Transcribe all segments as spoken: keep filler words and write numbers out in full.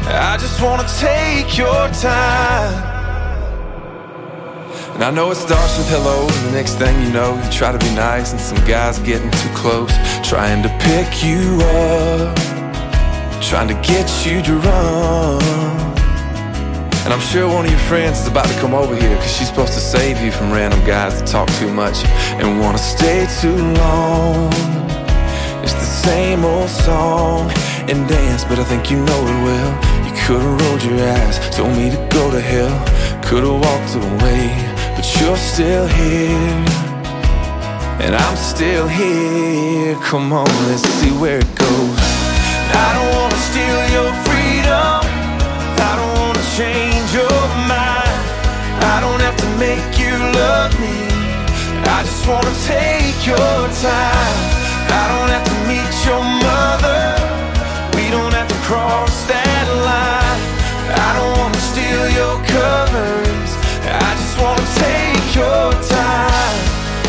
I just wanna take your time. And I know it starts with hello, and the next thing you know, you try to be nice, and some guy's getting too close, trying to pick you up, trying to get you to run. And I'm sure one of your friends is about to come over here, cause she's supposed to save you from random guys that talk too much and wanna stay too long. It's the same old song and dance, but I think you know it well. You could've rolled your eyes, told me to go to hell, could've walked away, but you're still here, and I'm still here. Come on, let's see where it goes. I don't wanna steal your freedom, I don't wanna change your mind, I don't have to make you love me, I just wanna take your time. I don't have to meet your mother, we don't have to cross that line, I don't wanna steal your covers, I just wanna take your time.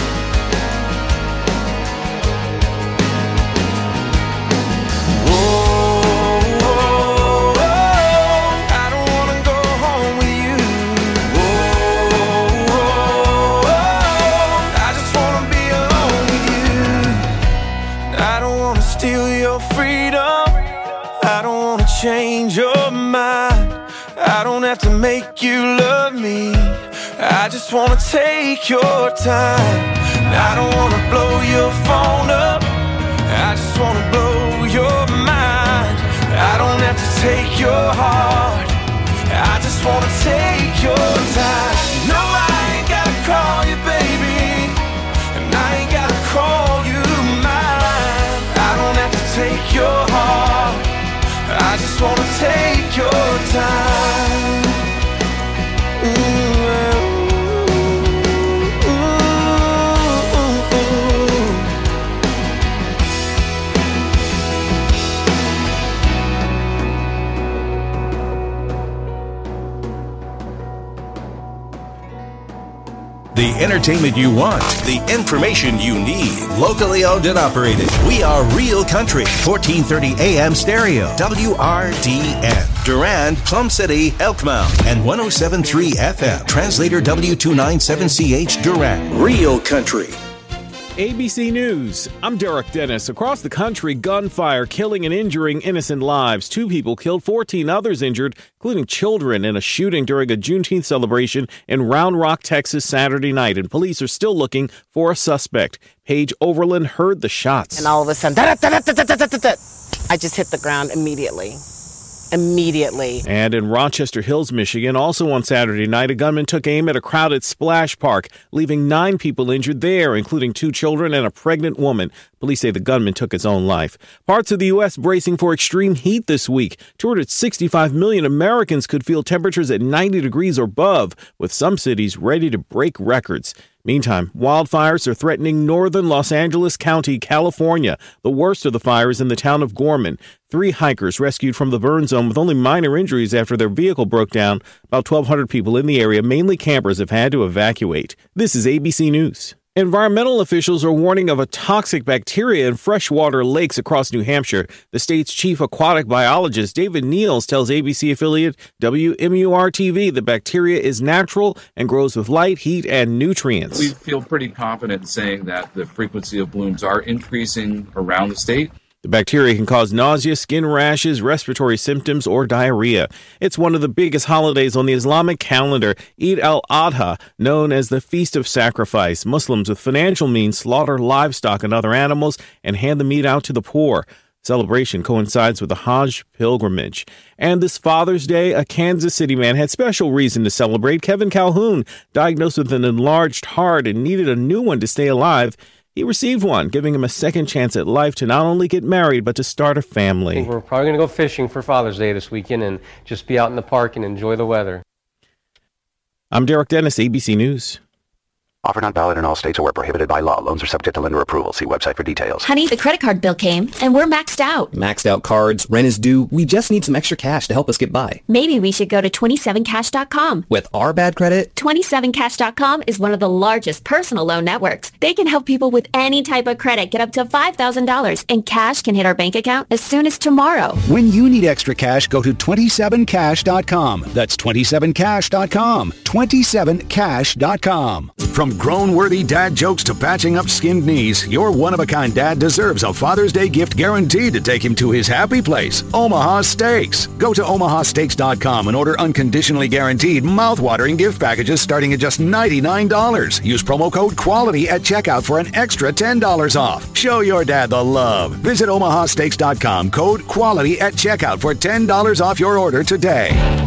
Whoa, whoa, whoa, I don't wanna go home with you. Whoa, whoa, whoa, I just wanna be alone with you. I don't wanna steal your freedom, I don't wanna change your mind, I don't have to make you love me, I just wanna take your time. I don't wanna blow your phone up, I just wanna blow your mind, I don't have to take your heart, I just wanna take your time. No, I ain't gotta call you baby, and I ain't gotta call you mine, I don't have to take your heart, I just wanna take your time. Ooh, the entertainment you want, the information you need. Locally owned and operated. We are Real Country, fourteen thirty A M stereo, W R D N. Durand, Plum City, Elkmount, and one oh seven point three F M. Translator W two ninety-seven C H Durand. Real Country. A B C News. I'm Derek Dennis. Across the country, gunfire killing and injuring innocent lives. Two people killed, fourteen others injured, including children, in a shooting during a Juneteenth celebration in Round Rock, Texas, Saturday night. And police are still looking for a suspect. Paige Overland heard the shots. And all of a sudden, da, da, da, da, da, da, da, da. I just hit the ground immediately. Immediately. And in Rochester Hills, Michigan, also on Saturday night, a gunman took aim at a crowded splash park, leaving nine people injured there, including two children and a pregnant woman. Police say the gunman took his own life. Parts of the U S bracing for extreme heat this week. two hundred sixty-five million Americans could feel temperatures at ninety degrees or above, with some cities ready to break records. Meantime, wildfires are threatening northern Los Angeles County, California. The worst of the fires in the town of Gorman. Three hikers rescued from the burn zone with only minor injuries after their vehicle broke down. About twelve hundred people in the area, mainly campers, have had to evacuate. This is A B C News. Environmental officials are warning of a toxic bacteria in freshwater lakes across New Hampshire. The state's chief aquatic biologist, David Niels, tells A B C affiliate W M U R T V the bacteria is natural and grows with light, heat, and nutrients. We feel pretty confident in saying that the frequency of blooms are increasing around the state. The bacteria can cause nausea, skin rashes, respiratory symptoms, or diarrhea. It's one of the biggest holidays on the Islamic calendar, Eid al-Adha, known as the Feast of Sacrifice. Muslims with financial means slaughter livestock and other animals and hand the meat out to the poor. Celebration coincides with the Hajj pilgrimage. And this Father's Day, a Kansas City man had special reason to celebrate. Kevin Calhoun, diagnosed with an enlarged heart and needed a new one to stay alive. He received one, giving him a second chance at life to not only get married, but to start a family. We're probably going to go fishing for Father's Day this weekend and just be out in the park and enjoy the weather. I'm Derek Dennis, A B C News. Offer not valid in all states or where prohibited by law. Loans are subject to lender approval. See website for details. Honey, the credit card bill came, and we're maxed out. Maxed out cards, rent is due. We just need some extra cash to help us get by. Maybe we should go to twenty-seven cash dot com. With our bad credit? twenty-seven cash dot com is one of the largest personal loan networks. They can help people with any type of credit get up to five thousand dollars, and cash can hit our bank account as soon as tomorrow. When you need extra cash, go to twenty-seven cash dot com. That's twenty-seven cash dot com. twenty-seven cash dot com. From grown-worthy dad jokes to patching up skinned knees, your one-of-a-kind dad deserves a Father's Day gift guaranteed to take him to his happy place, Omaha Steaks. Go to omaha steaks dot com and order unconditionally guaranteed, mouth-watering gift packages starting at just ninety-nine dollars. Use promo code QUALITY at checkout for an extra ten dollars off. Show your dad the love. Visit omaha steaks dot com, code QUALITY at checkout for ten dollars off your order today.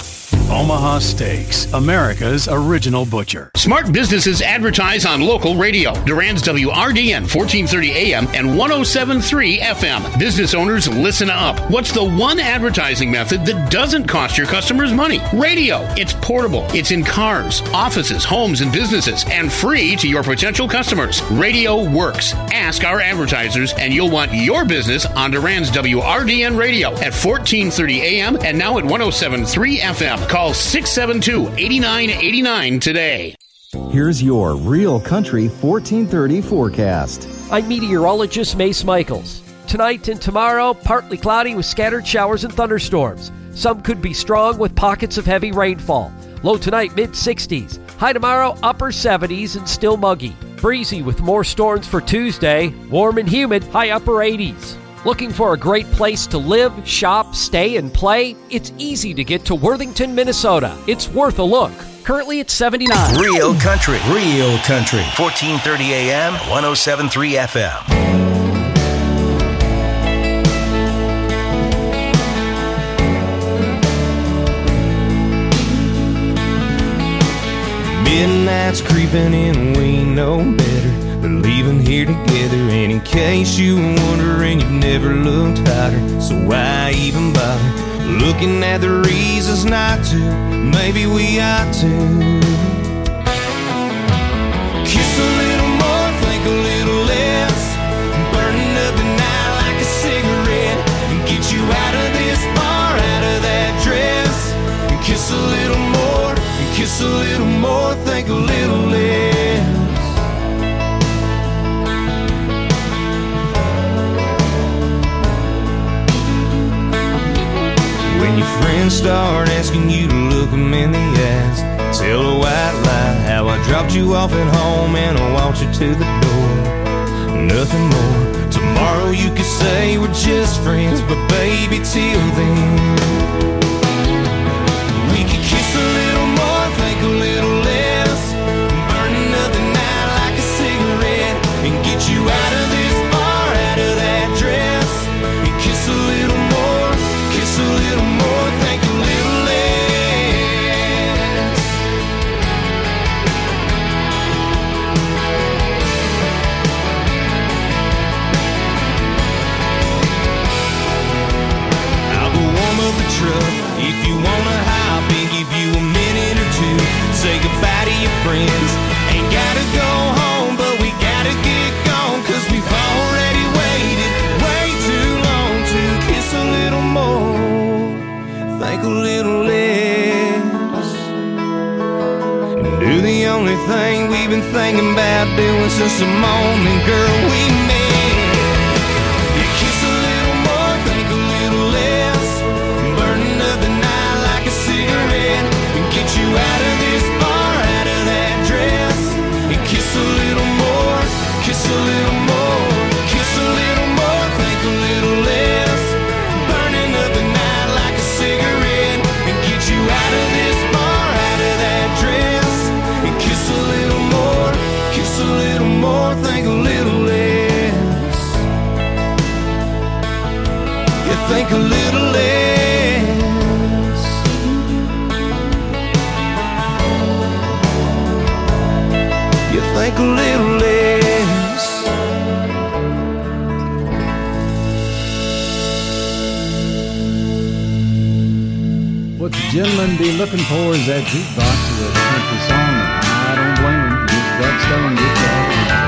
Omaha Steaks, America's original butcher. Smart businesses advertise on local radio. Durand's W R D N fourteen thirty A M and one oh seven point three F M. Business owners, listen up. What's the one advertising method that doesn't cost your customers money? Radio. It's portable. It's in cars, offices, homes, and businesses, and free to your potential customers. Radio works. Ask our advertisers, and you'll want your business on Durand's W R D N radio at fourteen thirty A M and now at one oh seven point three F M. Call six seven two, eight nine eight nine today. Here's your Real Country fourteen thirty forecast. I'm meteorologist Mace Michaels. Tonight and tomorrow, partly cloudy with scattered showers and thunderstorms. Some could be strong with pockets of heavy rainfall. Low tonight, mid sixties. High tomorrow, upper seventies and still muggy. Breezy with more storms for Tuesday. Warm and humid, high upper eighties. Looking for a great place to live, shop, stay, and play? It's easy to get to Worthington, Minnesota. It's worth a look. Currently at seventy-nine. Real Country. Real Country. fourteen thirty A M, one oh seven point three F M. Midnight's creeping in, we know better. We're leaving here together, and in case you were wondering, you've never looked hotter. So why even bother looking at the reasons not to? Maybe we ought to kiss a little more, think a little less, burning up the night like a cigarette, and get you out of this bar, out of that dress, and kiss a little more, and kiss a little more, think a little less. When your friends start asking you to look them in the eyes, tell a white lie how I dropped you off at home and I walked you to the door. Nothing more. Tomorrow you could say we're just friends, but baby, till then we could kiss a little more, think a little less, burning up the night like a cigarette, and get you out of this bar, out of that dress, and kiss a little more, kiss a little more, think a little less. I'll go warm up the truck if you wanna hop and give you a minute or two. Say goodbye to your friends. Ain't gotta go home, but we gotta get gone, cause we've already waited way too long to kiss a little more, think a little less, and do the only thing we've been thinking about doing since the moment, girl, we met. You kiss a little more, think a little less, burning up the night like a cigarette, and get you out of this bar, out of that dress, and kiss a little more, kiss a little more, kiss a little more, think a little less, burning up the night like a cigarette, and get you out of this bar, out of that dress, and kiss a little more, kiss a little more, think a little less. You think a little less. You think a little less. What the gentleman be looking for is that jukebox with a country song, and I don't blame him. You've got Stone guitar.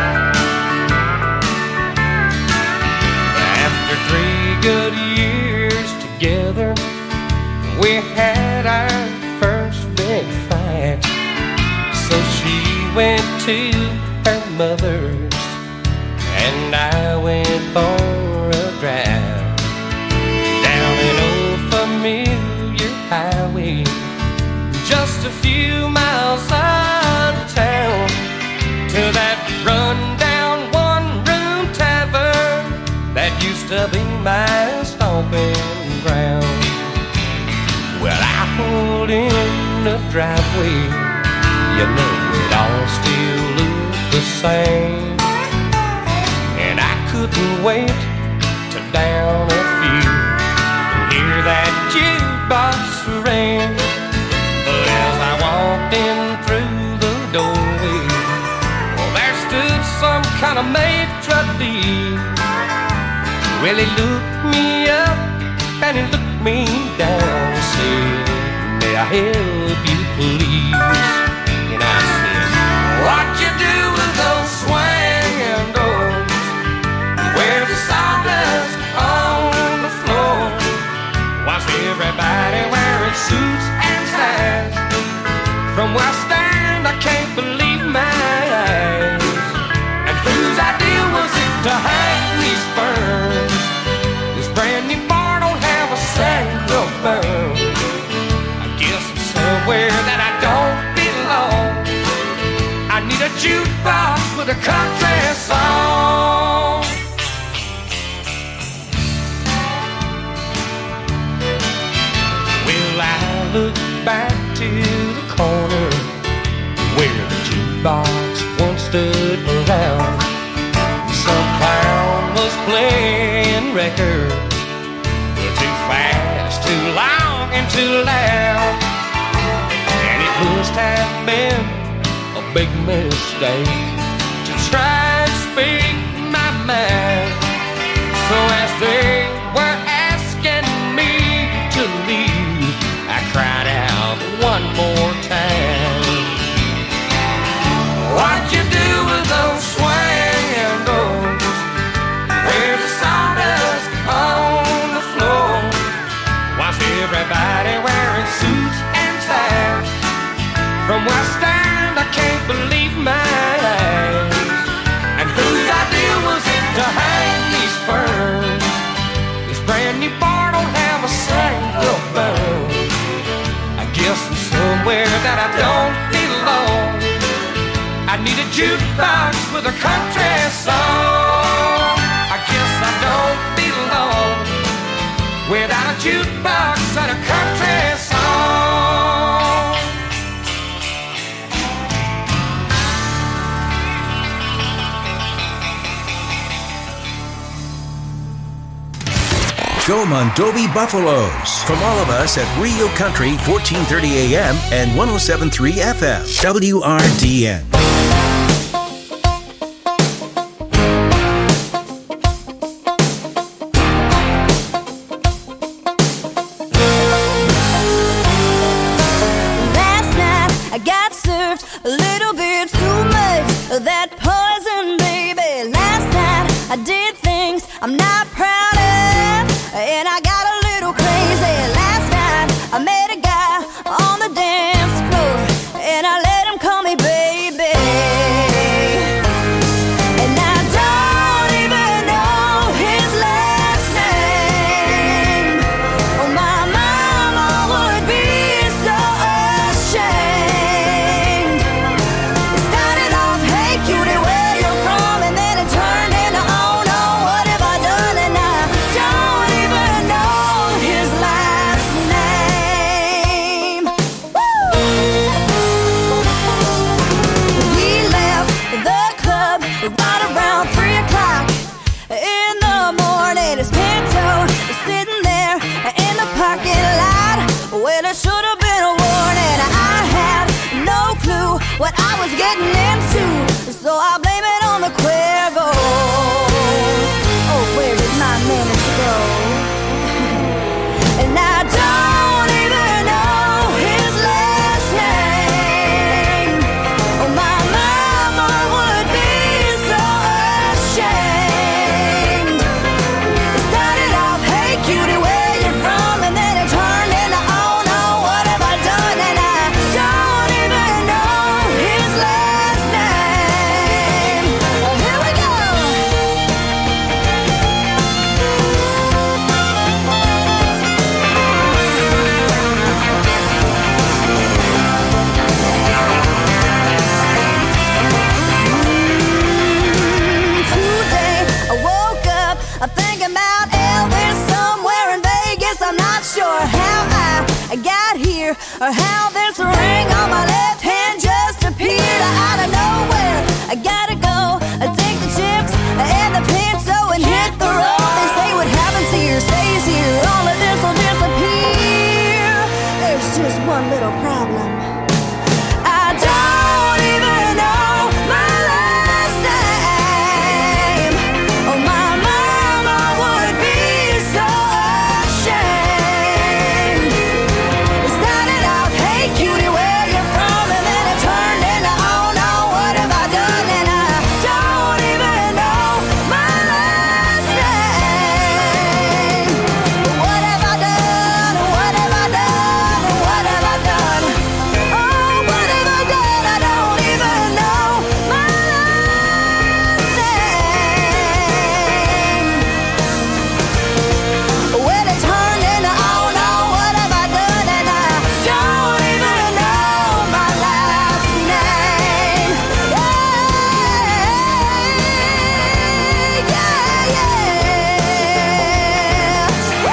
After three good years together, we had our first big fight. So she went to her mother's and I went for a drive down an old familiar highway, just a few miles out of town, to that run-down one-room tavern that used to be my stomping ground. Well, I pulled in the driveway, you know it all still looked the same, and I couldn't wait to down a few and hear that jukebox ring. But as I walked in through the doorway, well, there stood some kind of maitre d'. Well, he looked me up and he looked me down and said, "May I help you, please?" And I said, "What you do with those swinging doors, where the sawdust on the floor? Why's everybody wearing suits and ties? From where I stand, I can't believe my eyes. And whose idea was it to hang these ferns? This brand new bar don't have a single burn. I guess I'm somewhere that I don't belong. I need a jukebox with a country song." Well, I look back to the corner where the jukebox once stood around. Some clown was playing records, too fast, too long, and too loud. And it must have been a big mistake to try and speak my mind. So as they were asking me to leave, I cried out one more time, "What'd you do with those swinging doors, where's the sawdust on the floor? Why's everybody wearing suits and ties? From where I stand, I can't believe my eyes. And whose idea was it to hang these ferns? This brand new bar don't have a single burn. I guess I'm somewhere that I don't belong. I need a jukebox with a country song. I guess I don't belong without a jukebox and a country song." Joe Mondovi Buffaloes. From all of us at Real Country, fourteen thirty A M and one oh seven point three F M, W R D N. Last night I got served a little bit too much of that poison, baby. Last night I did things I'm not proud of, and I got a little crazy. Last night I met a guy on the dance floor, and I let him call me baby. And I don't even know his last name. Oh, my mama would be so ashamed. It started off, "Hey cutie, where you from?" And then it turned into, "Oh no, what have I done?" And I don't even know his last name. Woo! We left the club right around three o'clock in the morning. His Pinto was sitting there in the parking lot. Well, it should have been a warning. I had no clue what I was getting into, so I blame it on the Cuervo. Oh, where did my manners go? And I don't even know his last name. Oh, my mama here, or how this ring on my left hand just appeared out of nowhere. I gotta go, I take the chips and the pencil and hit the road. They say what happens here stays here, all of this will disappear. There's just one little problem. I don't even know my last name. Oh, my mama would be so ashamed. It started out, hey cutie, where you from? And then it turned into, oh no, what have I done? And I don't even know my last name. What have I done? What have I done? What have I done? Oh, what have I done? I don't even know my last name. Well, it turned into, oh no, what have I done? And I don't even know my last name. Yeah, yeah, yeah.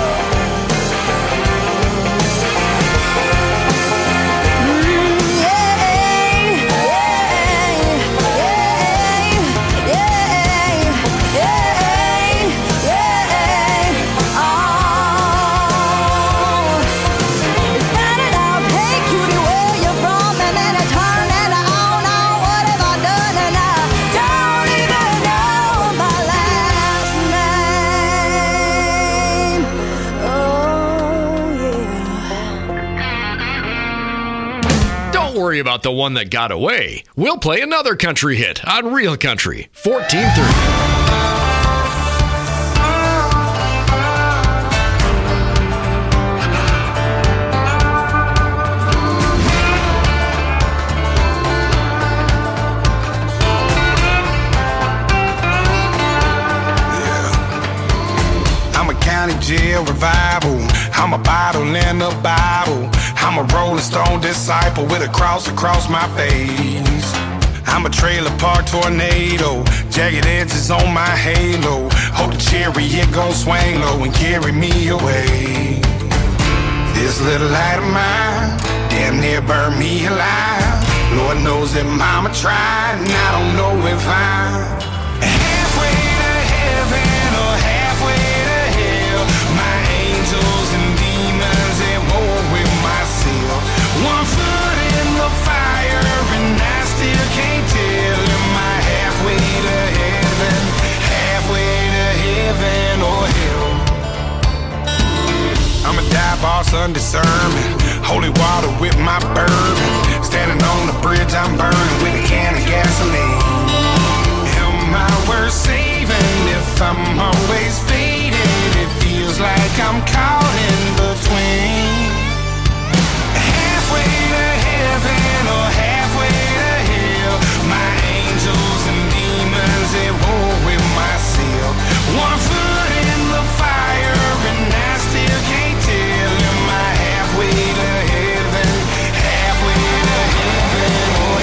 Don't worry about the one that got away. We'll play another country hit on Real Country fourteen thirty. I'm a county jail revival. I'm a bottle and a Bible. I'm a Rolling Stone disciple with a cross across my face. I'm a trailer park tornado, jagged edges on my halo. Hope the chariot gon' swing low and carry me away. This little light of mine damn near burned me alive. Lord knows that mama tried, and I don't know if I'm halfway to heaven or halfway to hell. My angels and demons at war with myself. One foot in the fire and I still can't tell. Am I halfway to heaven, halfway to heaven or hell? I'm a dive boss under sermon, holy water with my bourbon. Standing on the bridge I'm burning with a can of gasoline. Am I worth saving if I'm always faded? It feels like I'm caught in between. Halfway to heaven or halfway to hell. My angels and demons at war with myself. One foot in the fire and I still can't tell. Am I halfway to heaven, halfway to heaven or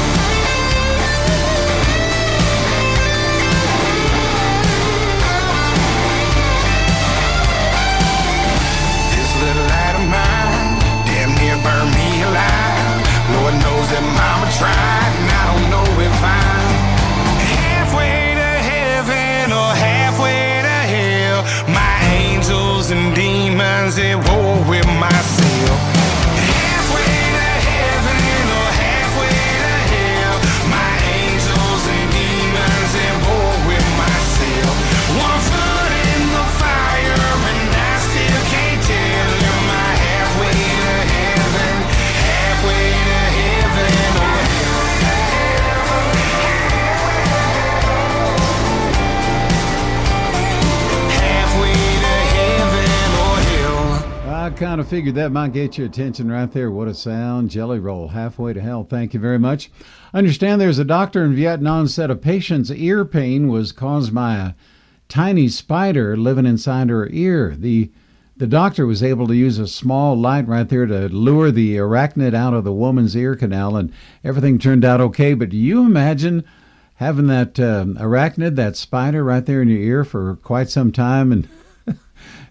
this little light of mine damn near burned me alive. Lord knows that mama tried, and I don't know if I'm halfway to heaven or halfway to hell. My angels and demons at war with myself. Halfway to heaven or halfway to hell. My angels and demons at war with myself. One foot in the fire and I still can't tell. Am I halfway to heaven, halfway to heaven or halfway to heaven or hell? I kind of figured that might get your attention right there. What a sound. Jelly Roll, Halfway to Hell. Thank you very much. I understand there's a doctor in Vietnam said a patient's ear pain was caused by a tiny spider living inside her ear. The the doctor was able to use a small light right there to lure the arachnid out of the woman's ear canal, and everything turned out okay. But do you imagine having that um, arachnid, that spider right there in your ear for quite some time, and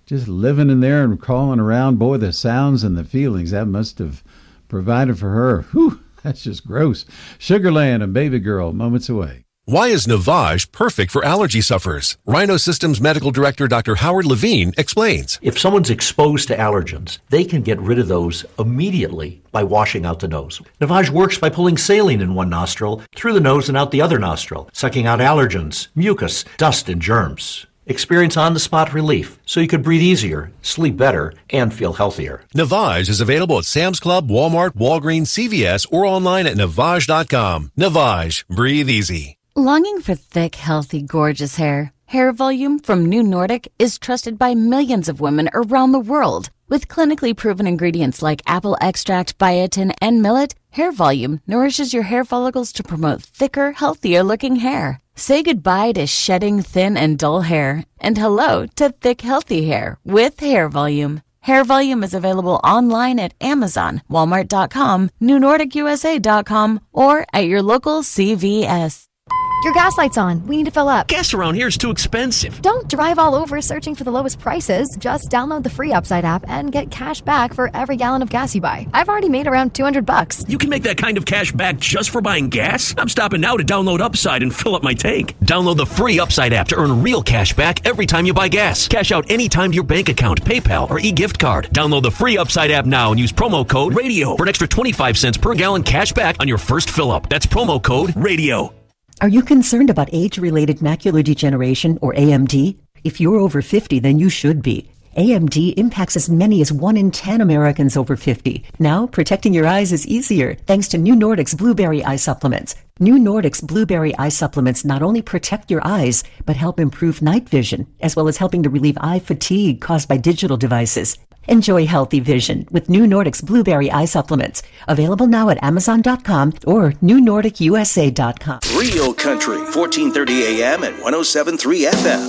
just living in there and crawling around. Boy, the sounds and the feelings that must have provided for her. Whew, that's just gross. Sugarland and Baby Girl, moments away. Why is Navage perfect for allergy sufferers? Rhino Systems Medical Director Doctor Howard Levine explains. If someone's exposed to allergens, they can get rid of those immediately by washing out the nose. Navage works by pulling saline in one nostril, through the nose and out the other nostril, sucking out allergens, mucus, dust, and germs. Experience on-the-spot relief so you could breathe easier, sleep better, and feel healthier. Navage is available at Sam's Club, Walmart, Walgreens, C V S, or online at Navage dot com. Navage. Breathe easy. Longing for thick, healthy, gorgeous hair? Hair Volume from New Nordic is trusted by millions of women around the world. With clinically proven ingredients like apple extract, biotin, and millet, Hair Volume nourishes your hair follicles to promote thicker, healthier-looking hair. Say goodbye to shedding thin and dull hair, and hello to thick, healthy hair with Hair Volume. Hair Volume is available online at Amazon, Walmart dot com, New Nordic U S A dot com, or at your local C V S. Your gas light's on. We need to fill up. Gas around here is too expensive. Don't drive all over searching for the lowest prices. Just download the free Upside app and get cash back for every gallon of gas you buy. I've already made around two hundred bucks. You can make that kind of cash back just for buying gas? I'm stopping now to download Upside and fill up my tank. Download the free Upside app to earn real cash back every time you buy gas. Cash out anytime to your bank account, PayPal, or e-gift card. Download the free Upside app now and use promo code RADIO for an extra twenty-five cents per gallon cash back on your first fill up. That's promo code RADIO. Are you concerned about age-related macular degeneration, or A M D? If you're over fifty, then you should be. A M D impacts as many as one in ten Americans over fifty. Now, protecting your eyes is easier thanks to New Nordic's Blueberry Eye Supplements. New Nordic's Blueberry Eye Supplements not only protect your eyes, but help improve night vision, as well as helping to relieve eye fatigue caused by digital devices. Enjoy healthy vision with New Nordic's Blueberry Eye Supplements. Available now at Amazon dot com or New Nordic U S A dot com. Real Country, fourteen thirty A M and one oh seven point three F M.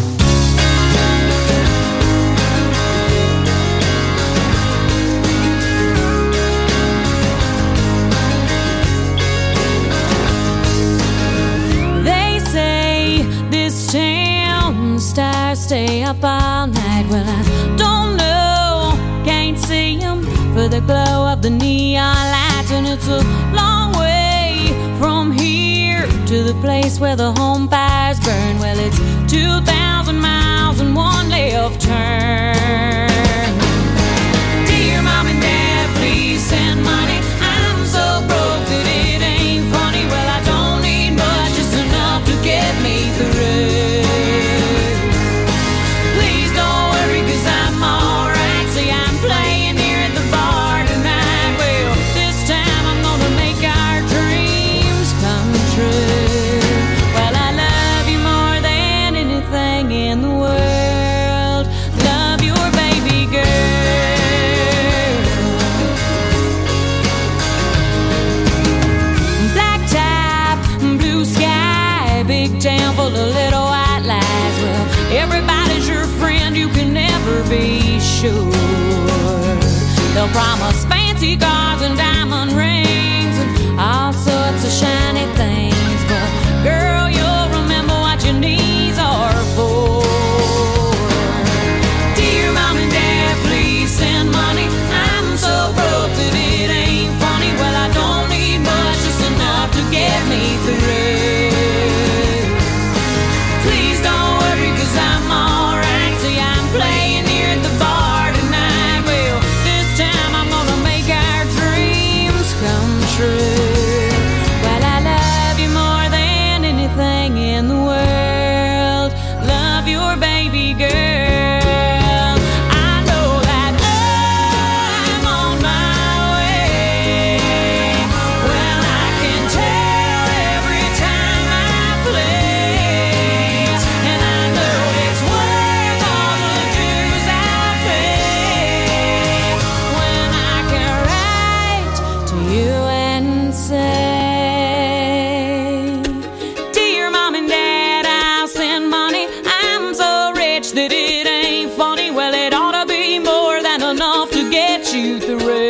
Stars stay up all night. Well, I don't know, can't see them for the glow of the neon lights. And it's a long way from here to the place where the home fires burn. Well, it's two thousand miles and one left turn. Dear Mom and Dad, please send money. I'm so broke that it ain't funny. Well, I don't need much, just enough to get me through. Be sure they'll promise fancy cars and diamond rings and all sorts of shiny things, but girl, you'll remember what your knees are for. Dear Mom and Dad, please send money. I'm so broke that it ain't funny. Well, I don't need much, just enough to get me through. Please don't worry, 'cause I'm alright. See, I'm playing true. Well, I love you more than anything in the world. Love your baby girl. I know that I'm on my way. Well, I can tell every time I play, and I know it's worth all the dues I pay when I can write to you. Say, dear Mom and Dad, I'll send money. I'm so rich that it ain't funny. Well, it ought to be more than enough to get you through.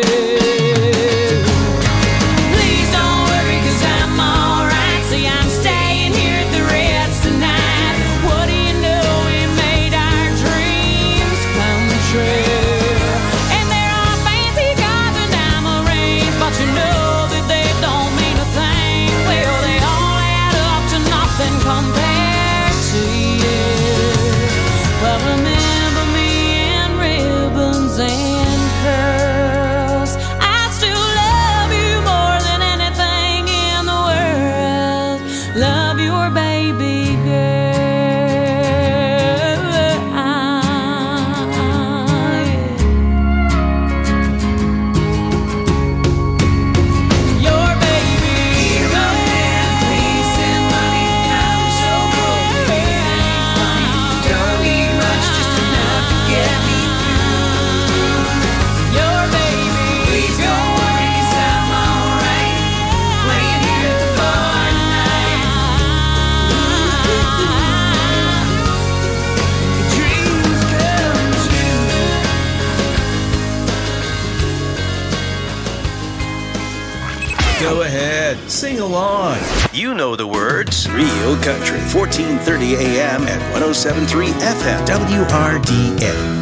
Please don't worry, 'cause I'm alright. See, I'm staying here at the Ritz tonight. What do you know, we made our dreams Go ahead, sing along. You know the words. Real Country, fourteen thirty A M at one oh seven point three F M, W R D A.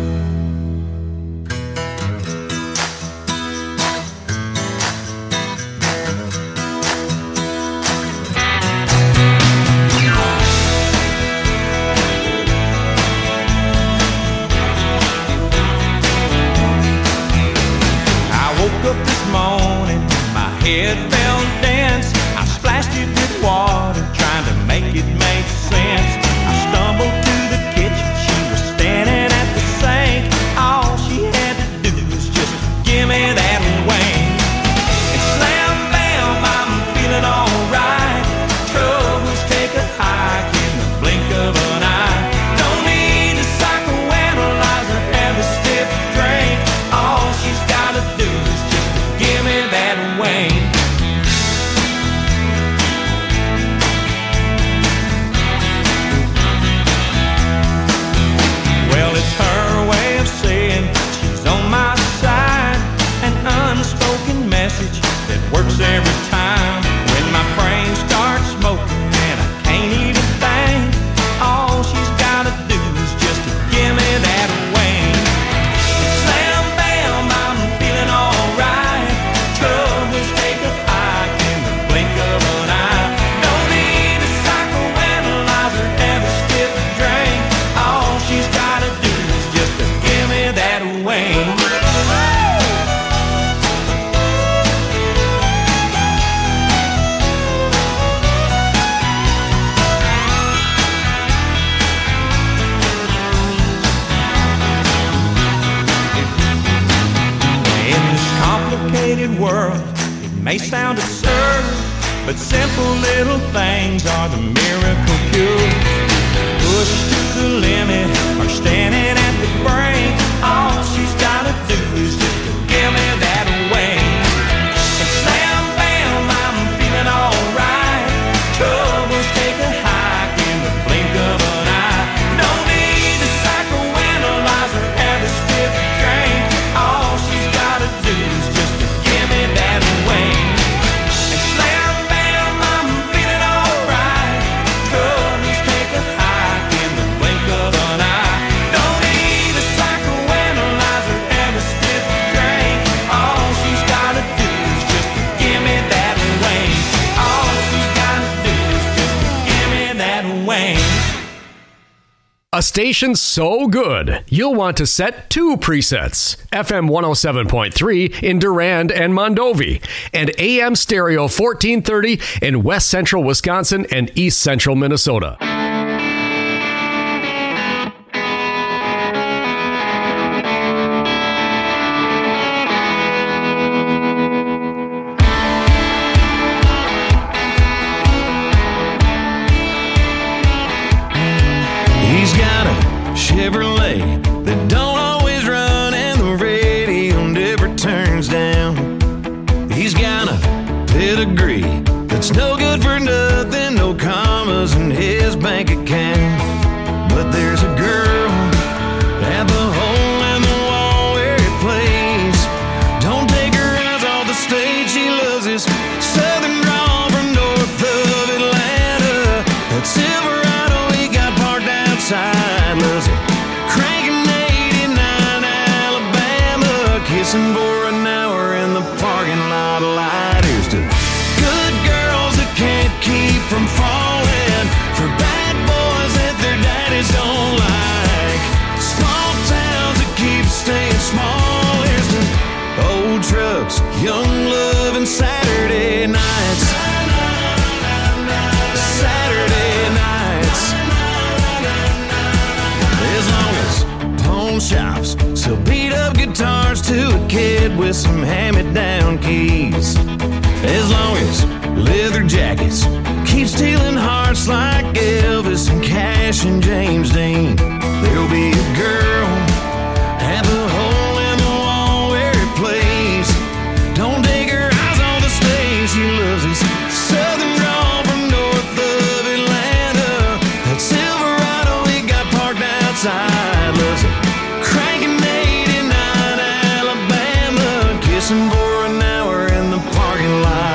A station so good, you'll want to set two presets. F M one oh seven point three in Durand and Mondovi, and A M Stereo fourteen thirty in West Central Wisconsin and East Central Minnesota. Chevrolet that don't always run and the radio never turns down. He's got a pedigree that's no good for nothing, no commas in his bank account. But there's a girl at the hole in the wall where he plays. Don't take her eyes off the stage, she loves his southern drawl from north of Atlanta. That Silverado he got parked outside, loves it. Kissing for an hour in the parking lot light. Here's to good girls that can't keep from falling, for bad boys that their daddies don't like, small towns that keep staying small. Here's to old trucks, young love, and Saturday nights. Saturday nights. As long as pawn shops sell beat up guitars to a kid with some hand-me-down keys, as long as leather jackets keep stealing hearts like Elvis and Cash and James Dean, there'll be a girl at the hole in the wall where he plays. Don't take her eyes on the stage, she loves his southern drawl from north of Atlanta. That Silverado he got parked outside, loves it. For an hour in the parking lot.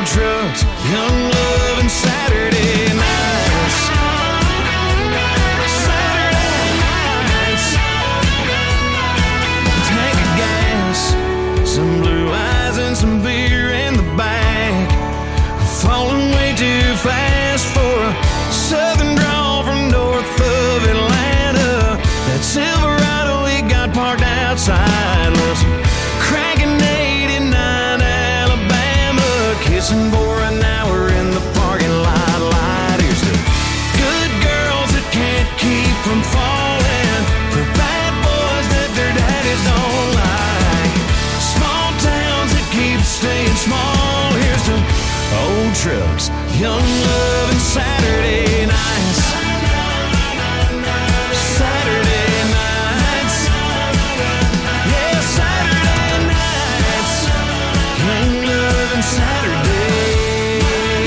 trucks, young love and Saturday nights. Saturday nights. Tank of gas, some blue eyes and some beer in the back. Falling way too fast for a southern drawl from north of Atlanta. That Silverado we got parked outside was cranking eighty-nine Alabama, kissing for an hour in the parking lot. Light. Here's to good girls that can't keep from falling, for bad boys that their daddies don't like, small towns that keep staying small. Here's to old trucks, young love and Saturday nights. Saturday nights. Yeah, Saturday nights. Young love and Saturday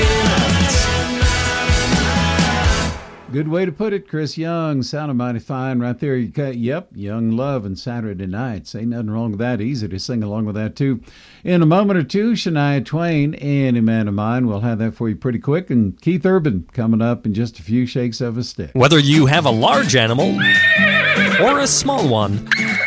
nights. Good way to put it, Chris Young. Sounded mighty fine right there. You cut, yep, Young Love and Saturday Nights. Ain't nothing wrong with that. Easy to sing along with that, too. In a moment or two, Shania Twain, Any Man of Mine. We'll have that for you pretty quick. And Keith Urban coming up in just a few shakes of a stick. Whether you have a large animal or a small one,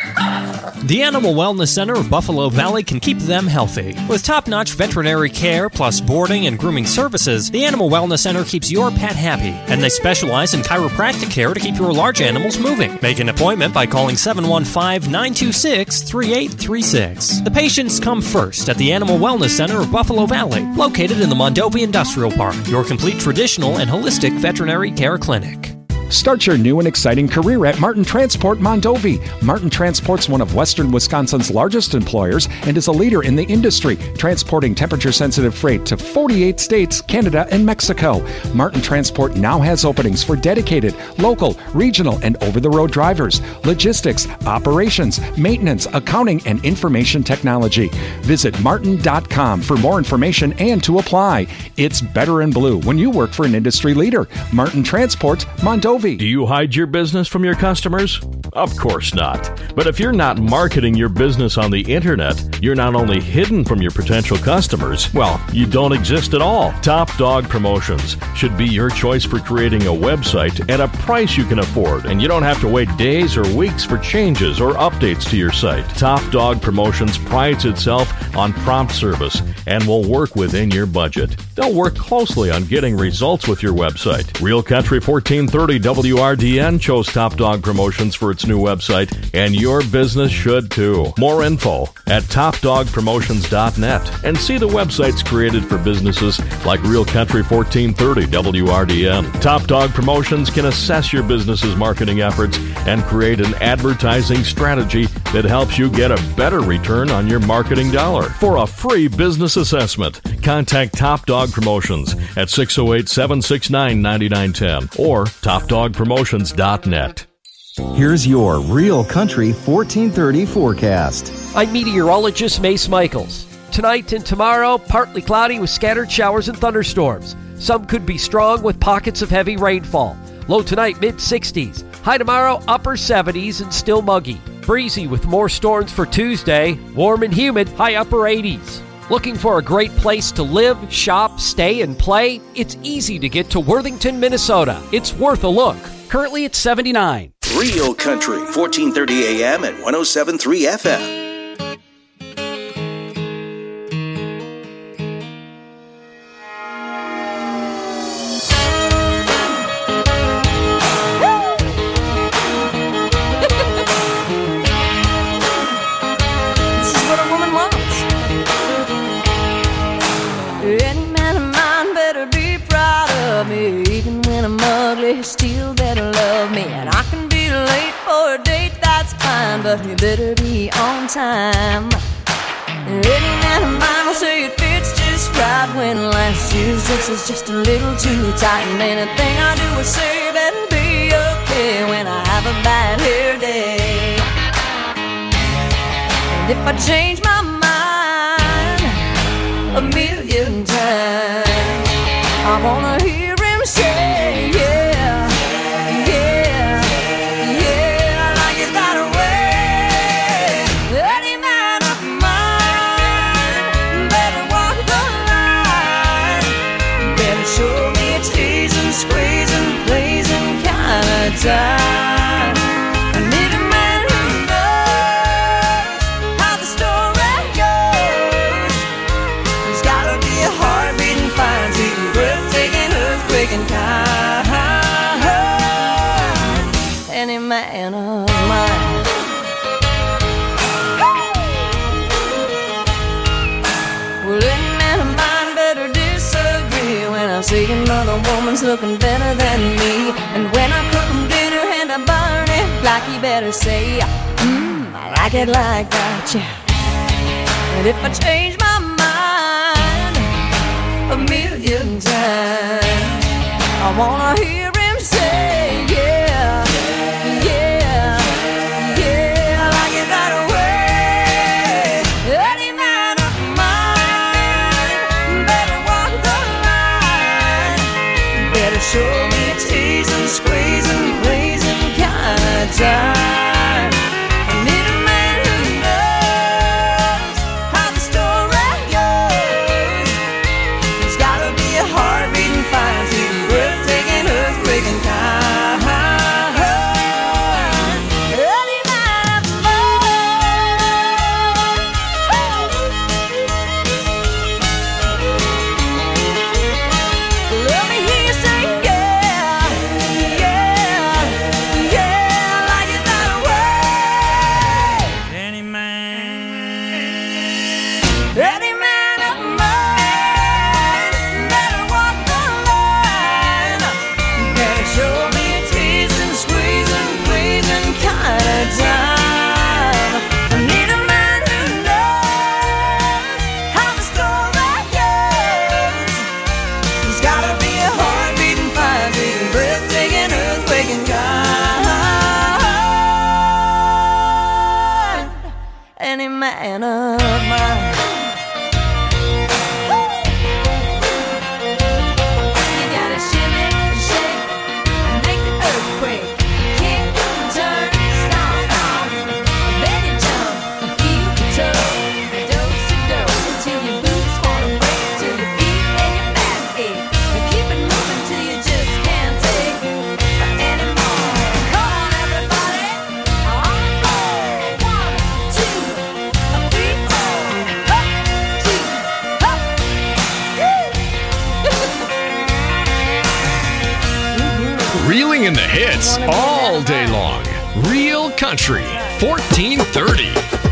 the Animal Wellness Center of Buffalo Valley can keep them healthy. With top-notch veterinary care plus boarding and grooming services, the Animal Wellness Center keeps your pet happy, and they specialize in chiropractic care to keep your large animals moving. Make an appointment by calling seven one five, nine two six, three eight three six. The patients come first at the Animal Wellness Center of Buffalo Valley, located in the Mondovi Industrial Park, your complete traditional and holistic veterinary care clinic. Start your new and exciting career at Martin Transport Mondovi. Martin Transport's one of western Wisconsin's largest employers and is a leader in the industry, transporting temperature-sensitive freight to forty-eight states, Canada, and Mexico. Martin Transport now has openings for dedicated, local, regional, and over-the-road drivers, logistics, operations, maintenance, accounting, and information technology. Visit martin dot com for more information and to apply. It's better in blue when you work for an industry leader. Martin Transport Mondovi. Do you hide your business from your customers? Of course not. But if you're not marketing your business on the internet, you're not only hidden from your potential customers, well, you don't exist at all. Top Dog Promotions should be your choice for creating a website at a price you can afford, and you don't have to wait days or weeks for changes or updates to your site. Top Dog Promotions prides itself on prompt service and will work within your budget. They'll work closely on getting results with your website. Real Country fourteen thirty W R D N chose Top Dog Promotions for its new website, and your business should too. More info at top dog promotions dot net, and see the websites created for businesses like Real Country fourteen thirty W R D N. Top Dog Promotions can assess your business's marketing efforts and create an advertising strategy that helps you get a better return on your marketing dollar. For a free business assessment, contact Top Dog Promotions at six oh eight, seven six nine, nine nine one zero or top dog promotions dot net. Here's your Real Country fourteen thirty forecast. I'm meteorologist Mace Michaels. Tonight and tomorrow, partly cloudy with scattered showers and thunderstorms. Some could be strong with pockets of heavy rainfall. Low tonight, mid sixties. High tomorrow, upper seventies and still muggy. Breezy with more storms for Tuesday. Warm and humid, high upper eighties. Looking for a great place to live, shop, stay, and play? It's easy to get to Worthington, Minnesota. It's worth a look. Currently at seventy-nine. Real Country, fourteen thirty A M and one oh seven point three F M. Still better love me, and I can be late for a date, that's fine, but you better be on time. Any man of mine will say it fits just right when last year's dress is just a little too tight, and anything I do or say better be okay when I have a bad hair day. And if I change my mind a million times, I wanna hear him say yeah. time. I need a man who knows how the story goes. There's gotta be a heartbeating, fine, sweet, breathtaking, earthquake and kind. Any man of mine. Well, any man of mine better disagree when I see another woman's looking better than me. And when I cook him dinner and I burn it like, he better say, mmm, I like it like that, yeah. And if I change my mind a million times, I wanna hear him say, yeah, yeah, yeah, I like it that way. Any man of mine better walk the line, better show me a tease and squeeze and blazing kind of time. I need a man who knows how the story goes. There's gotta be a heartbeating, fine, sweet, breathtaking, earthquaking kind. Any man of mine. Let me hear you say, yeah, yeah, yeah, I like it that way. Any man, any man of mine better walk the line, better show me a tease and squeeze and please and kind of time. I need a man who knows how the story goes. There's gotta be a heartbeating, fine, beating, breathtaking, earthquaking kind. Any man of mine. You gotta shimmy, shake, and make the earthquake. Kick, turn, stomp, stomp. Then you jump and feel the toe. Dose to dose until your boots wanna break, till your feet and your back ache. And keep it moving till you just can't take anymore. Come on, everybody. On the floor. One, two, three, four. Up, two, up. Reeling in the hits all day long. Real Country, fourteen thirty.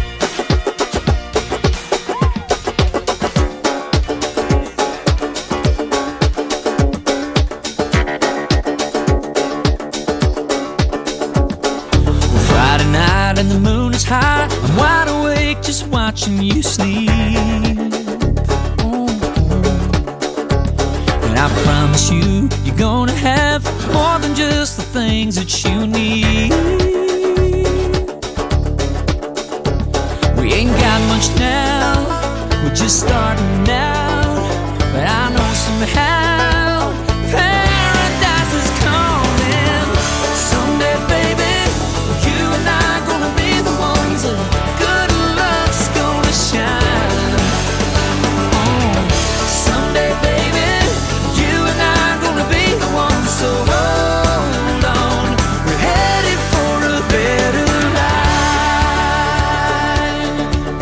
Friday night and the moon is high. I'm wide awake just watching you sleep. And I promise you, you're gonna have more than just the things that you need. We ain't got much now, we're just starting out. But I know somehow paradise is coming. Someday, baby, you and I gonna be the ones that good luck's gonna shine. Oh, someday, baby, you and I gonna be the ones. So hold on, we're headed for a better life.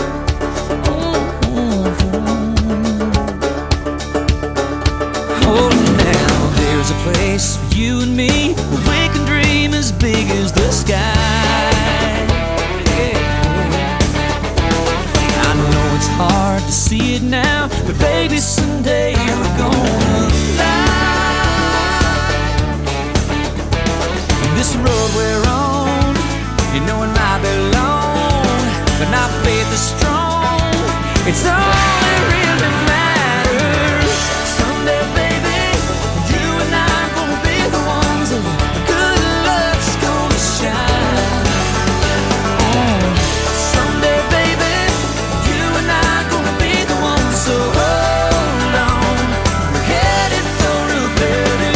Oh, now there's a place for you and me where we can dream as big as the sky. Yeah. I know it's hard to see it now, but baby, someday we're gonna fly. And this road we're on, you know it might be long, but my faith is strong. It's all that really matters. Someday, baby, you and I gonna be the ones that good luck's gonna shine. Oh, someday, baby, you and I gonna be the ones. So hold on, we're headed for a better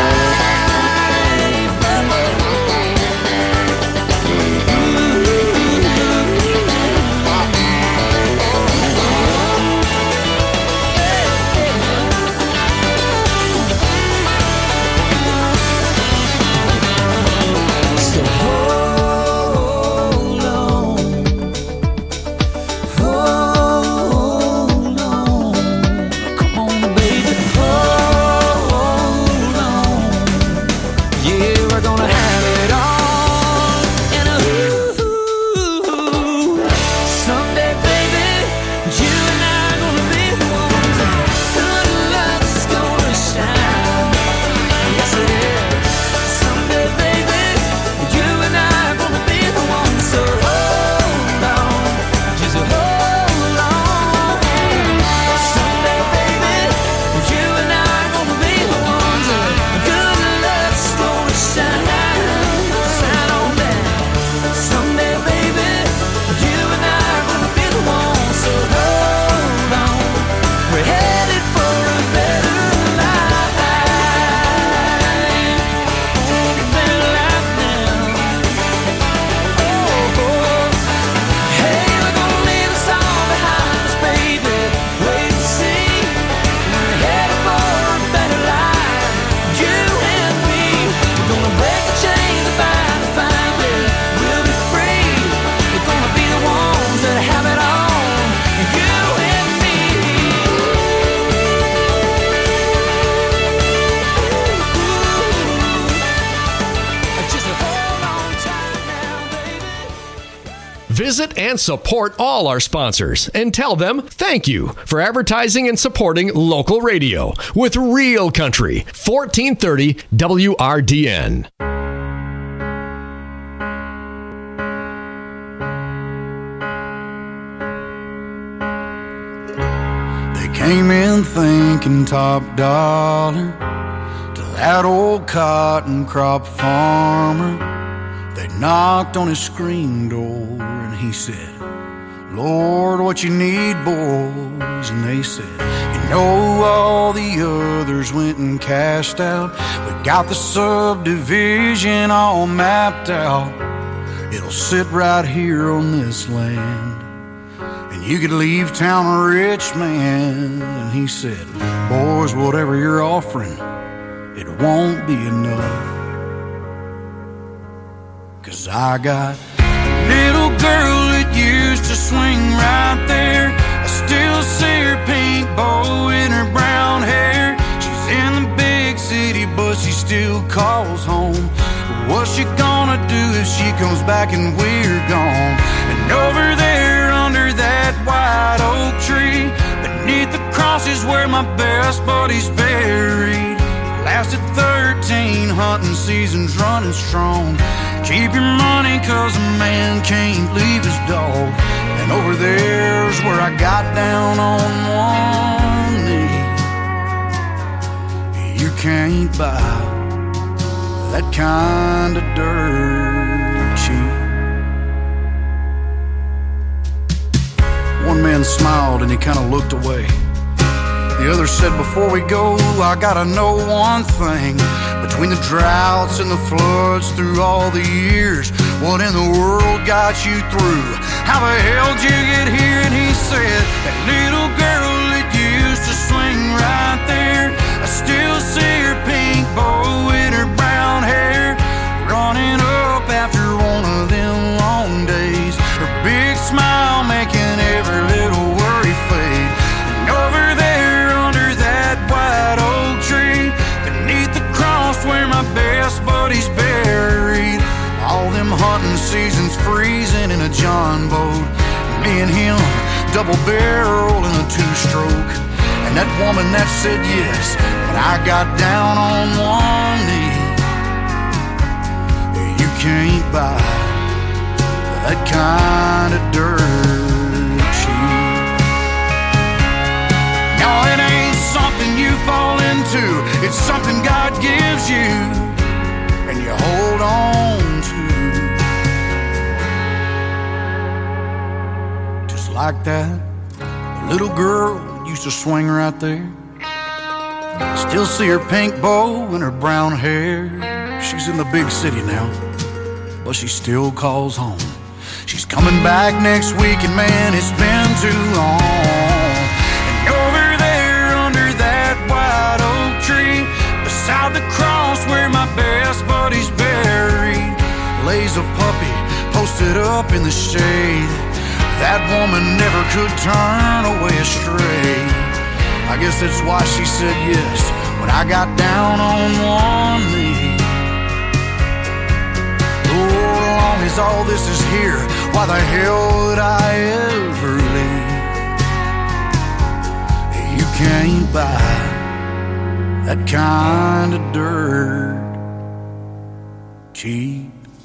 life. Ooh. Visit and support all our sponsors and tell them thank you for advertising and supporting local radio with Real Country, fourteen thirty W R D N. Came in thinking top dollar to that old cotton crop farmer. They knocked on his screen door and he said, Lord, what you need, boys? And they said, you know, all the others went and cashed out. We got the subdivision all mapped out. It'll sit right here on this land. You could leave town a rich man. And he said, boys, whatever you're offering, it won't be enough. Cause I got a little girl that used to swing right there. I still see her pink bow in her brown hair. She's in the big city, but she still calls home. What's she gonna do if she comes back and we're gone? And over there under that white oak tree, beneath the cross is where my best buddy's buried. Lasted thirteen hunting seasons running strong. Keep your money cause a man can't leave his dog. And over there's where I got down on one knee. You can't buy that kind of dirt cheap. One man smiled and he kind of looked away. The other said, before we go, I gotta know one thing. Between the droughts and the floods through all the years, what in the world got you through? How the hell did you get here? And he said, that little girl that used to swing right there, I still see her pink bow in her brown hair, running up after one of them long days. Her big smile making every little worry fade. And over there under that white oak tree, beneath the cross where my best buddy's buried, all them hunting seasons freezing in a John boat, me and him double barrel in a two-stroke. And that woman that said yes when I got down on one knee. You can't buy that kind of dirt cheap. No, it ain't something you fall into. It's something God gives you and you hold on to. Just like that little girl used to swing right there. I still see her pink bow and her brown hair. She's in the big city now, but she still calls home. She's coming back next week, and man, it's been too long. And over there under that white oak tree, beside the cross where my best buddy's buried, lays a puppy posted up in the shade. That woman never could turn away astray. I guess that's why she said yes when I got down on one knee. Oh, as long as all this is here, why the hell would I ever leave? You can't buy that kind of dirt cheap.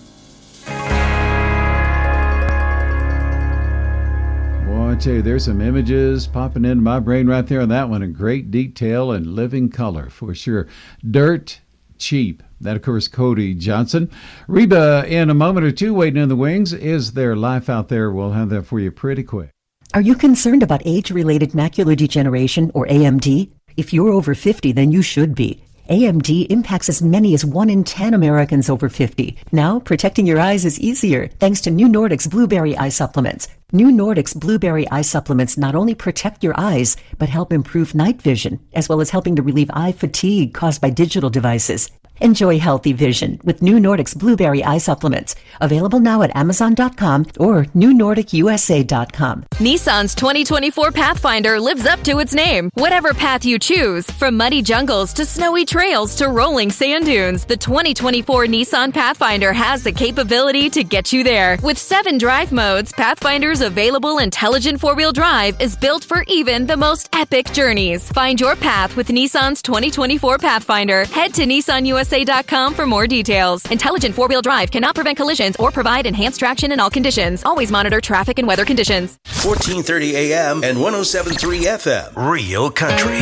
I tell you, there's some images popping into my brain right there on that one in great detail and living color for sure. Dirt cheap. That, of course, Cody Johnson. Reba, in a moment or two, waiting in the wings. Is there life out there? We'll have that for you pretty quick. Are you concerned about age-related macular degeneration, or A M D? If you're over fifty, then you should be. A M D impacts as many as one in ten Americans over fifty. Now, protecting your eyes is easier thanks to New Nordic's Blueberry Eye Supplements. New Nordic's Blueberry Eye Supplements not only protect your eyes, but help improve night vision, as well as helping to relieve eye fatigue caused by digital devices. Enjoy healthy vision with New Nordic's Blueberry Eye Supplements. Available now at Amazon dot com or New Nordic U S A dot com. Nissan's twenty twenty-four Pathfinder lives up to its name. Whatever path you choose, from muddy jungles to snowy trails to rolling sand dunes, the twenty twenty-four Nissan Pathfinder has the capability to get you there. With seven drive modes, Pathfinder's available intelligent four-wheel drive is built for even the most epic journeys. Find your path with Nissan's twenty twenty-four Pathfinder. Head to Nissan U S A dot com for more details. Intelligent four-wheel drive cannot prevent collisions or provide enhanced traction in all conditions. Always monitor traffic and weather conditions. fourteen thirty A M and one oh seven point three F M. Real Country.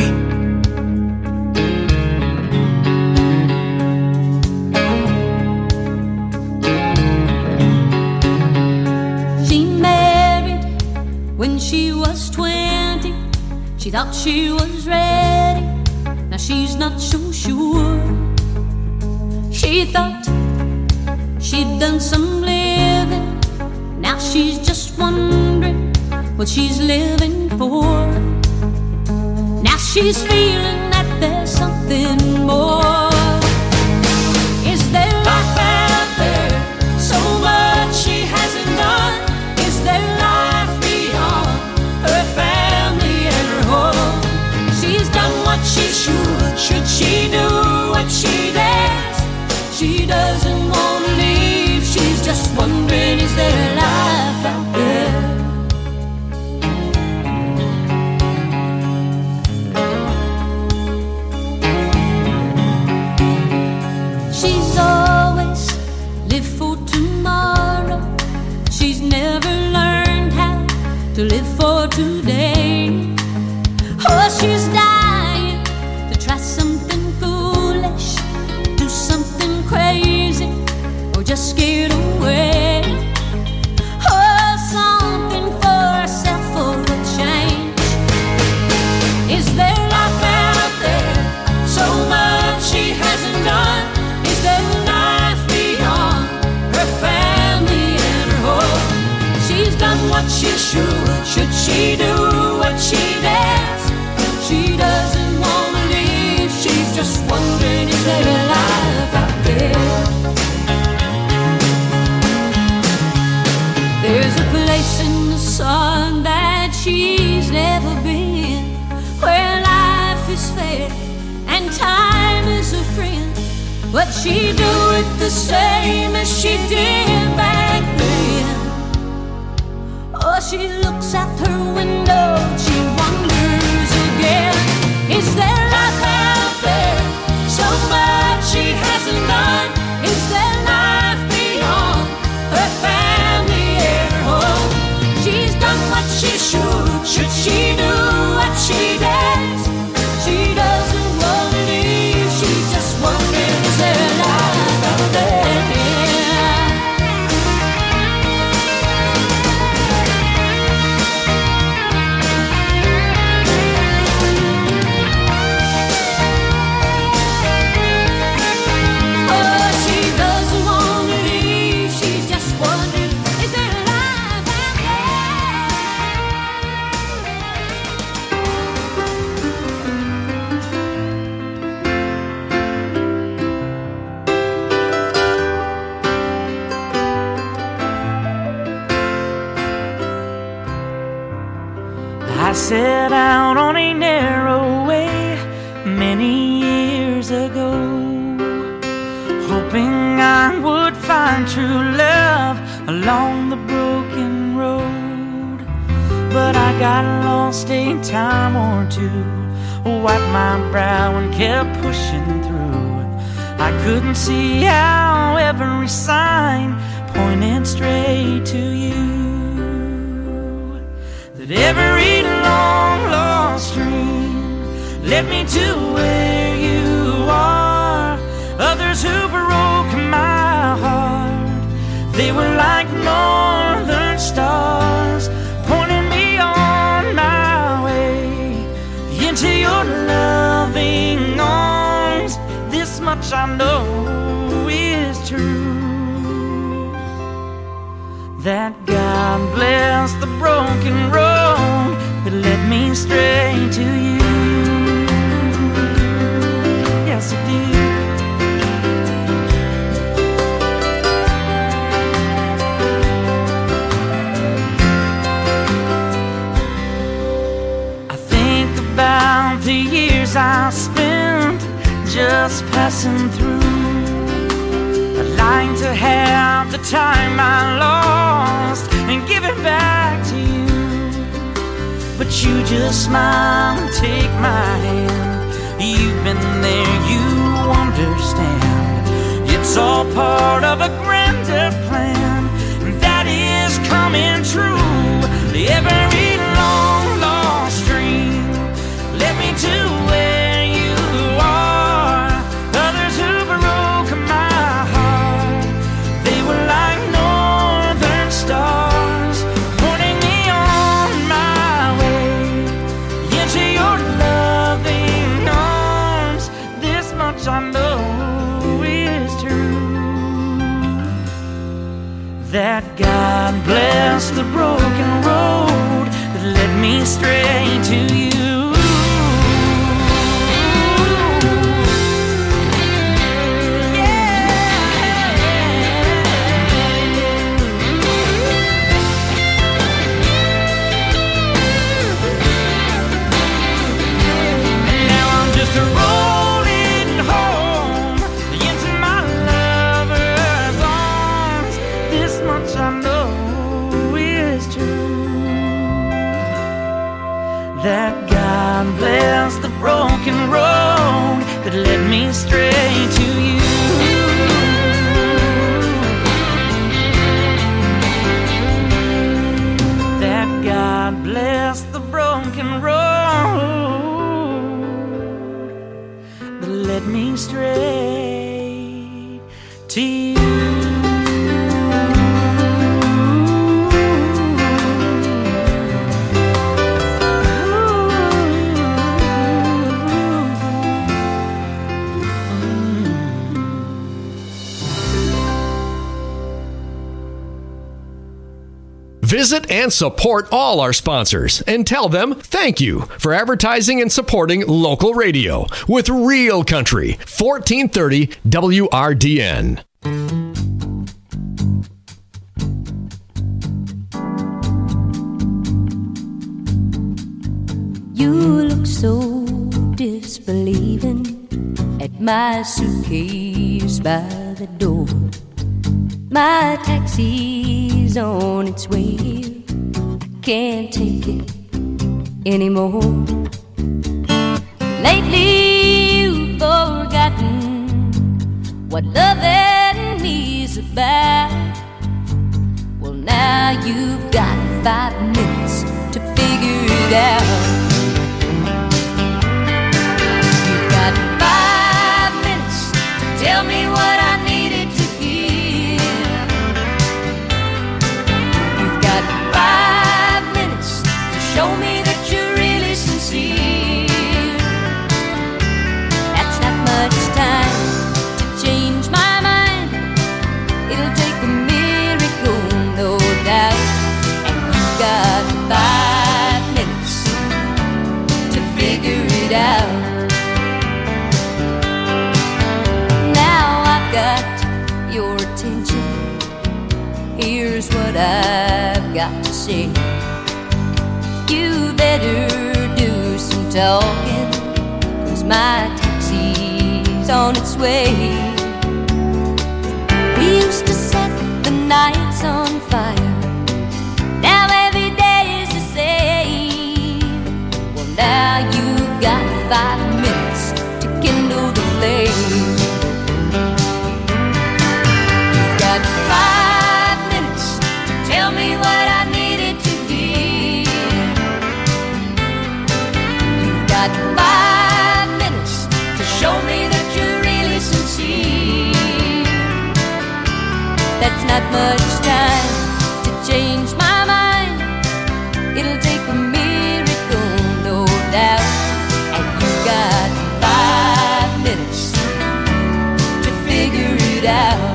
She married when she was twenty. She thought she was ready. Now she's not so sure. She thought she'd done some living. Now she's just wondering what she's living for. Now she's feeling that there's something more. Is there life out there? So much she hasn't done. Is there life beyond her family and her home? She's done what she should. Should she do what she dares? She doesn't want to leave. She's just wondering, is there life out there? She's always lived for tomorrow. She's never learned how to live for today. Oh, she's dying to try something foolish, do something crazy, or just scared away. Oh, something for herself for a change. Is there life out there? So much she hasn't done. Is there life beyond her family and her home? She's done what she should. Should she do what she dares? She doesn't want to leave. She's just wondering, is there a life out there? There's a place in the sun that she's never been, where life is fair and time is a friend. But she do it the same as she did back then. Oh, she looks out her window, she wonders again. Is there life out there? So much she hasn't done. Is there life beyond her family and her home? She's done what she should. Should she do what she dares? She doesn't want to leave. She's just wondering, is there life out there? I set out on a narrow way many years ago, hoping I would find true love along the broken road. But I got lost a time or two, wiped my brow and kept pushing through. I couldn't see how every sign pointed straight to you. That every long lost dream led me to where you are. Others who broke my heart, they were like northern stars, pointing me on my way into your loving arms. This much I know is true, that God bless the broken road that led me straight to you. Yes, it did. days I spent just passing through. I'd like to have the time I lost and give it back to you. But you just smile and take my hand. You've been there, you understand. It's all part of a grander plan that is coming true. Every long lost dream led me to where you are. Others who broke my heart, they were like northern stars, pointing me on my way into your loving arms. This much I know is true, that God bless the broken road that led me straight to you. That God bless the broken road that led me straight to you. That God bless the broken road that led me straight to you. Visit and support all our sponsors and tell them thank you for advertising and supporting local radio with Real Country, fourteen thirty W R D N. You look so disbelieving at my suitcase by the door. My taxi's on its way here. I can't take it anymore. Lately you've forgotten what loving is about. Well, now you've got five minutes to figure it out. You've got five minutes to tell me what I needed to hear. You've got five minutes to show me that you're really sincere. That's not much time to change my mind. It'll take a miracle, no doubt. And you've got five minutes to figure it out. Now I've got your attention. Here's what I've got to say. You better do some talking, 'cause my taxi's on its way. We used to set the nights on fire. Now every day is the same. Well, now you've got five minutes to kindle the flame. You've got five minutes to tell me what I needed to hear. You've got five minutes to show me that you're really sincere. That's not much time to change my mind. It'll take a miracle, no doubt. And you got five minutes to figure it out.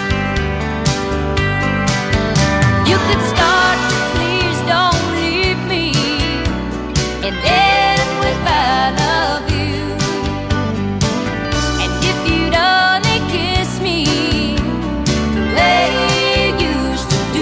You could start with please don't leave me and end with I love you. And if you'd only kiss me the way you used to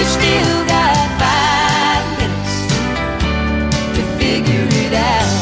You still got five minutes to figure it out.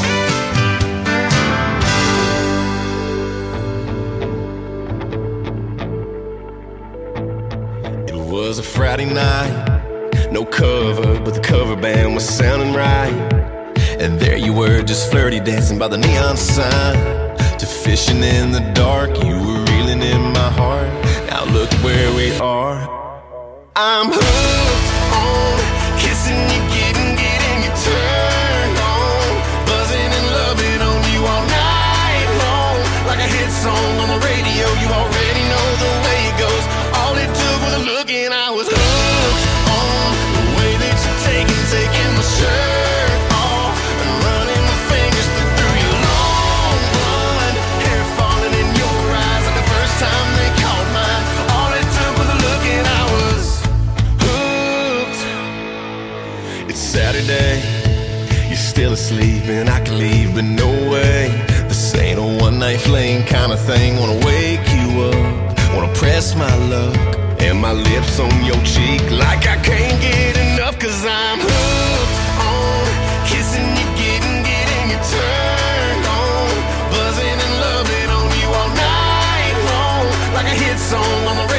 It was a Friday night, no cover, but the cover band was sounding right. And there you were, just flirty dancing by the neon sign. To fishing in the dark, you were reeling in my heart. Now look where we are. I'm hooked on kissing you, getting, getting you turned on. Buzzing and loving on you all night long. Like a hit song on the radio, you already know the way it goes. All it took was a look and I was hooked on the way that you're taking, taking my shirt off and running my fingers through your long blonde hair falling in your eyes like the first time they caught mine. All it took was a look and I was hooked. It's Saturday, you're still asleep and I can leave, but no way. This ain't a one night fling kind of thing. Wanna wake you up, wanna press my luck and my lips on your cheek like I can't get enough. Cause I'm hooked on kissing you, getting, getting you turned on. Buzzing and loving on you all night long. Like a hit song on the